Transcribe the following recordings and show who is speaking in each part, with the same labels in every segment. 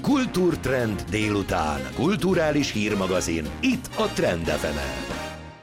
Speaker 1: Kultúrtrend délután. Kulturális hírmagazin. Itt a Trend FM-en.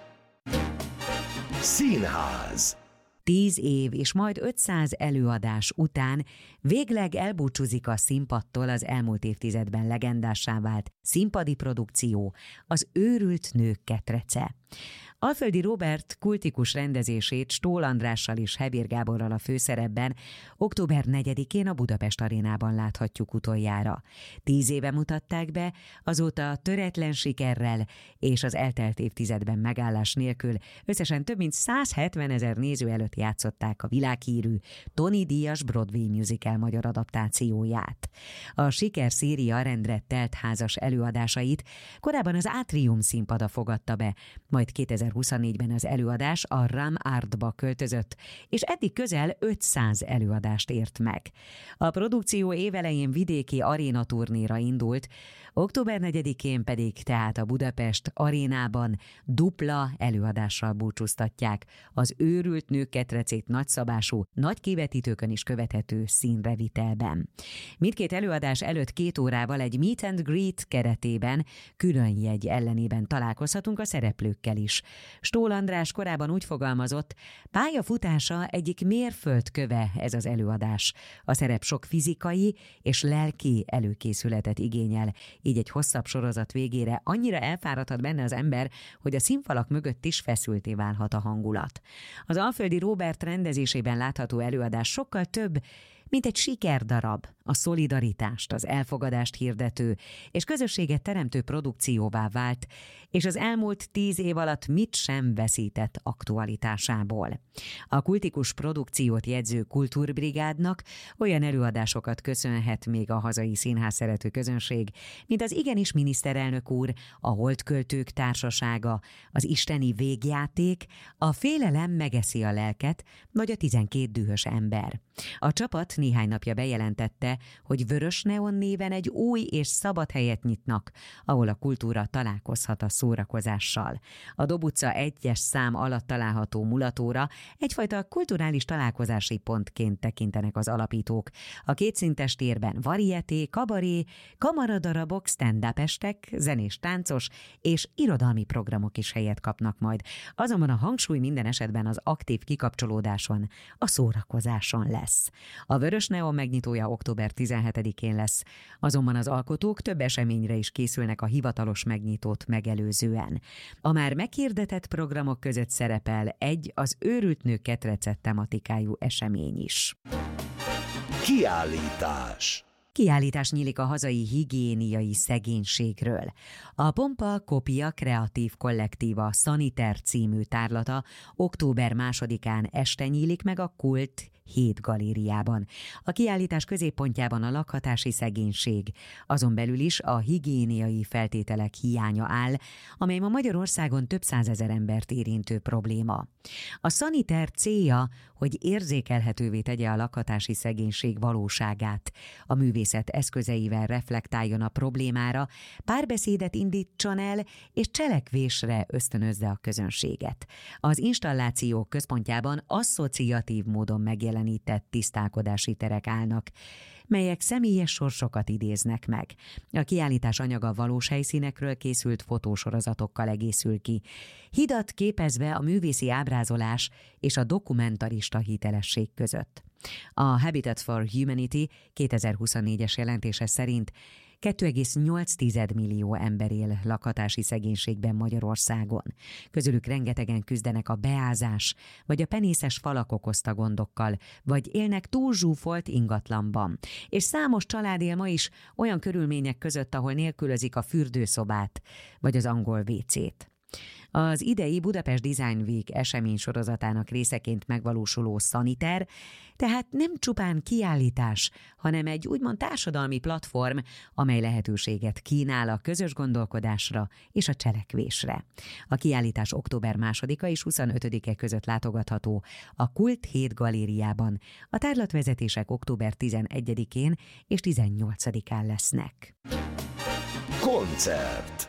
Speaker 1: Színház.
Speaker 2: 10 év és majd 500 előadás után végleg elbúcsúzik a színpadtól az elmúlt évtizedben legendássá vált színpadi produkció, az Őrült nők ketrece. Alföldi Róbert kultikus rendezését Stól Andrással és Hebér Gáborral a főszerepben október 4-én a Budapest Arénában láthatjuk utoljára. 10 éve mutatták be, azóta töretlen sikerrel és az eltelt évtizedben megállás nélkül összesen több mint 170 000 néző előtt játszották a világhírű Tony díjas Broadway musical magyar adaptációját. A sikerszéria rendre telt házas előadásait korábban az Átrium színpada fogadta be, majd 2024-ben az előadás a Ram Artba költözött, és eddig közel 500 előadást ért meg. A produkció évelején vidéki aréna turnéra indult, október 4-én pedig tehát a Budapest Arénában dupla előadással búcsúztatják az Őrült nők ketrecét nagyszabású, nagy kivetítőkön is követhető színrevitelben. Mindkét előadás előtt 2 órával egy meet and greet keretében külön jegy ellenében találkozhatunk a szereplőkkel is. Stól András korábban úgy fogalmazott, pályafutása egyik mérföldköve ez az előadás. A szerep sok fizikai és lelki előkészületet igényel, így egy hosszabb sorozat végére annyira elfáradhat benne az ember, hogy a színfalak mögött is feszültté válhat a hangulat. Az Alföldi Róbert rendezésében látható előadás sokkal több, mint egy sikerdarab, a szolidaritást, az elfogadást hirdető és közösséget teremtő produkcióvá vált, és az elmúlt 10 év alatt mit sem veszített aktualitásából. A kultikus produkciót jegyző Kultúrbrigádnak olyan előadásokat köszönhet még a hazai színház szerető közönség, mint az Igenis miniszterelnök úr, a Holdköltők társasága, az Isteni végjáték, a Félelem megeszi a lelket, vagy a 12 dühös ember. A csapat néhány napja bejelentette, hogy Vörös Neon néven egy új és szabad helyet nyitnak, ahol a kultúra találkozhat a szórakozással. A Dob utca 1-es szám alatt található mulatóra egyfajta kulturális találkozási pontként tekintenek az alapítók. A kétszintes térben varieté, kabaré, kamaradarabok, stand-up estek, zenés, táncos és irodalmi programok is helyet kapnak majd. Azonban a hangsúly minden esetben az aktív kikapcsolódáson, a szórakozáson lesz. A Vörös Neon megnyitója október 17-én lesz, azonban az alkotók több eseményre is készülnek a hivatalos megnyitót megelőzően. A már meghirdetett programok között szerepel egy az Őrült nők ketrece tematikájú esemény is.
Speaker 1: Kiállítás.
Speaker 2: Kiállítás nyílik a hazai higiéniai szegénységről. A Pompa Kopia Kreatív Kollektíva Szaniter című tárlata október 2-án este nyílik meg a Kult Hét galériában. A kiállítás középpontjában a lakhatási szegénység, azon belül is a higiéniai feltételek hiánya áll, amely ma Magyarországon több 100 000 embert érintő probléma. A Szaniter célja, hogy érzékelhetővé tegye a lakhatási szegénység valóságát, a művészet eszközeivel reflektáljon a problémára, párbeszédet indítson el és cselekvésre ösztönözze a közönséget. Az installáció központjában asszociatív módon megjelenített tisztálkodási terek állnak, melyek személyes sorsokat idéznek meg. A kiállítás anyaga valós helyszínekről készült fotósorozatokkal egészül ki, hidat képezve a művészi ábrázolás és a dokumentarista hitelesség között. A Habitat for Humanity 2024-es jelentése szerint 2,8 millió ember él lakhatási szegénységben Magyarországon. Közülük rengetegen küzdenek a beázás vagy a penészes falak okozta gondokkal, vagy élnek túlzsúfolt ingatlanban. És számos család él ma is olyan körülmények között, ahol nélkülözik a fürdőszobát vagy az angol WC-t. Az idei Budapest Design Week esemény sorozatának részeként megvalósuló Szaniter, tehát nem csupán kiállítás, hanem egy úgymond társadalmi platform, amely lehetőséget kínál a közös gondolkodásra és a cselekvésre. A kiállítás október 2-a és 25-e között látogatható a Kult Hét galériában. A tárlatvezetések október 11-én és 18-án lesznek.
Speaker 1: Koncert.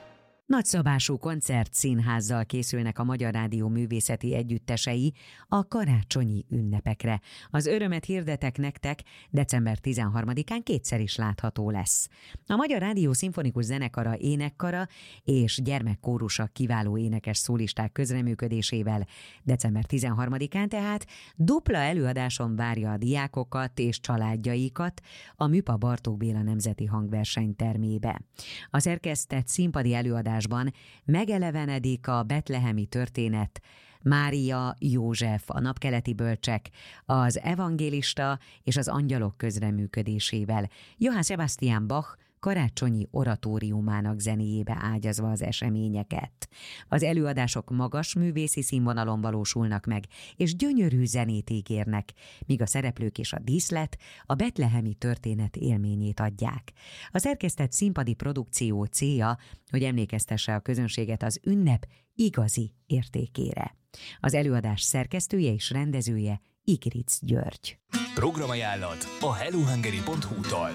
Speaker 2: Nagyszabású koncertszínházzal készülnek a Magyar Rádió művészeti együttesei a karácsonyi ünnepekre. Az örömet hirdetek nektek, december 13-án kétszer is látható lesz. A Magyar Rádió szimfonikus zenekara, énekkara és gyermekkórusa kiváló énekes szólisták közreműködésével december 13-án tehát dupla előadáson várja a diákokat és családjaikat a Műpa Bartók Béla Nemzeti Hangverseny termébe. A szerkesztett színpadi előadásban megelevenedik a betlehemi történet, Mária, József, a napkeleti bölcsek, az evangélista és az angyalok közreműködésével, Johann Sebastian Bach karácsonyi oratóriumának zenéjébe ágyazva az eseményeket. Az előadások magas művészi színvonalon valósulnak meg, és gyönyörű zenét ígérnek, míg a szereplők és a díszlet a betlehemi történet élményét adják. A szerkesztett színpadi produkció célja, hogy emlékeztesse a közönséget az ünnep igazi értékére. Az előadás szerkesztője és rendezője Igric György.
Speaker 3: Programajánlat a hellohungary.hu-tól.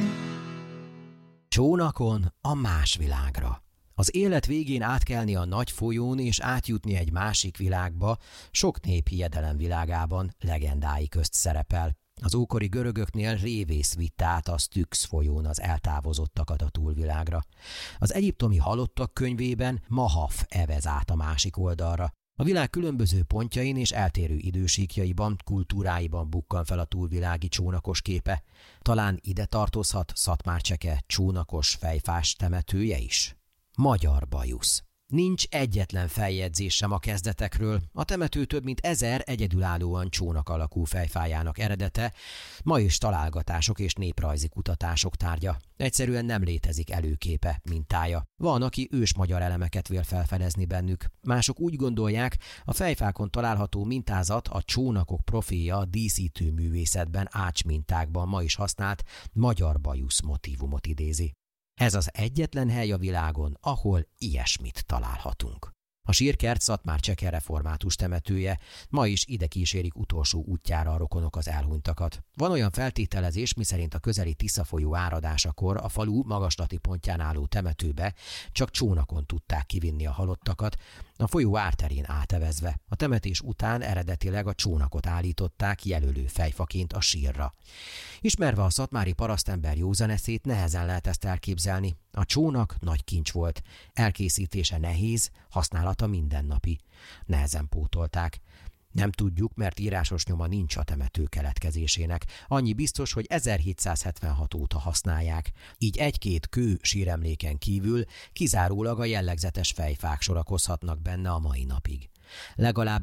Speaker 4: Csónakon a más világra. Az élet végén átkelni a nagy folyón és átjutni egy másik világba sok néphiedelem világában legendái közt szerepel. Az ókori görögöknél révész vitte át a Styx folyón az eltávozottakat a túlvilágra. Az egyiptomi halottak könyvében Mahaf evez át a másik oldalra. A világ különböző pontjain és eltérő idősíkjaiban, kultúráiban bukkan fel a túlvilági csónakos képe. Talán ide tartozhat Szatmárcseke csónakos fejfás temetője is? Magyar bajusz. Nincs egyetlen feljegyzés sem a kezdetekről. A temető több mint 1000 egyedülállóan csónak alakú fejfájának eredete, ma is találgatások és néprajzi kutatások tárgya. Egyszerűen nem létezik előképe, mintája. Van, aki ősmagyar elemeket vél felfedezni bennük. Mások úgy gondolják, a fejfákon található mintázat a csónakok profilja a díszítő művészetben ácsmintákban ma is használt magyar bajusz motívumot idézi. Ez az egyetlen hely a világon, ahol ilyesmit találhatunk. A sírkert Szatmárcseke református temetője, ma is ide kísérik utolsó útjára a rokonok az elhunytakat. Van olyan feltételezés, miszerint a közeli Tisza folyó áradásakor a falu magaslati pontján álló temetőbe csak csónakon tudták kivinni a halottakat, a folyó árterén átevezve. A temetés után eredetileg a csónakot állították jelölő fejfaként a sírra. Ismerve a szatmári parasztember józaneszét, nehezen lehet ezt elképzelni. A csónak nagy kincs volt, elkészítése nehéz, használata mindennapi. Nehezen pótolták. Nem tudjuk, mert írásos nyoma nincs a temető keletkezésének. Annyi biztos, hogy 1776 óta használják. Így egy-két kő síremléken kívül kizárólag a jellegzetes fejfák sorakozhatnak benne a mai napig. Legalább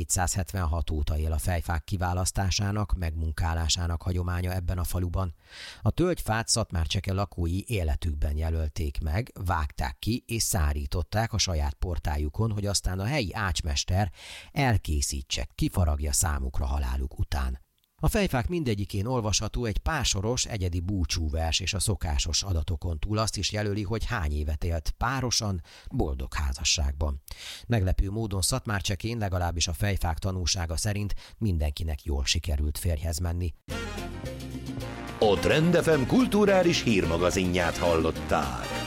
Speaker 4: 1776 óta él a fejfák kiválasztásának, megmunkálásának hagyománya ebben a faluban. A tölgyfát Szatmárcseke lakói életükben jelölték meg, vágták ki és szárították a saját portájukon, hogy aztán a helyi ácsmester elkészítse, kifaragja számukra haláluk után. A fejfák mindegyikén olvasható egy pársoros, egyedi búcsúvers, és a szokásos adatokon túl azt is jelöli, hogy hány évet élt párosan, boldog házasságban. Meglepő módon Szatmárcsekén, legalábbis a fejfák tanúsága szerint mindenkinek jól sikerült férjhez menni.
Speaker 1: A Trend FM kulturális hírmagazinját hallották.